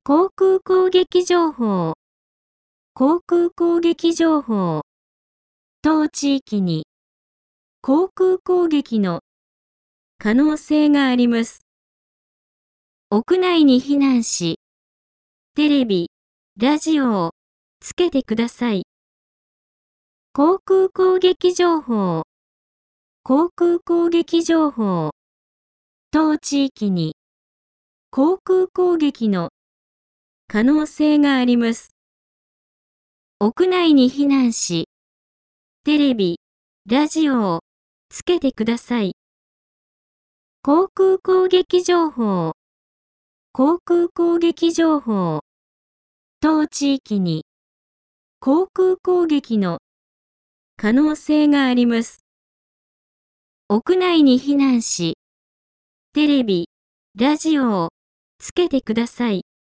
航空攻撃情報。航空攻撃情報。当地域に航空攻撃の可能性があります。屋内に避難し、テレビ、ラジオをつけてください。航空攻撃情報。航空攻撃情報。当地域に航空攻撃の可能性があります。屋内に避難し、テレビ、ラジオをつけてください。航空攻撃情報。航空攻撃情報。当地域に航空攻撃の可能性があります。屋内に避難し、テレビ、ラジオをつけてください。